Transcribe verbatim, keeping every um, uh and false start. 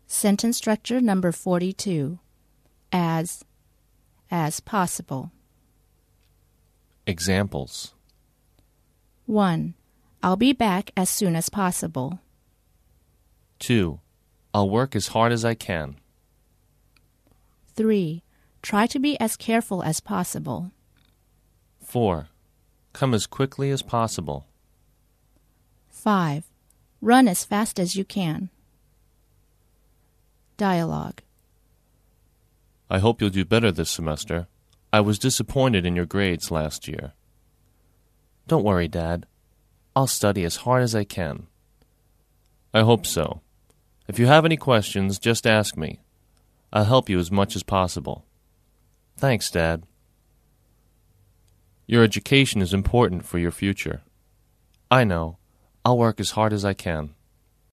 Sentence structure number forty-two. As, as possible. Examples. one. I'll be back as soon as possible. two. I'll work as hard as I can. three. Try to be as careful as possible. four. Come as quickly as possible. five. Run as fast as you can. Dialogue. I hope you'll do better this semester. I was disappointed in your grades last year. Don't worry, Dad. I'll study as hard as I can. I hope so. If you have any questions, just ask me. I'll help you as much as possible. Thanks, Dad. Your education is important for your future. I know. I'll work as hard as I can.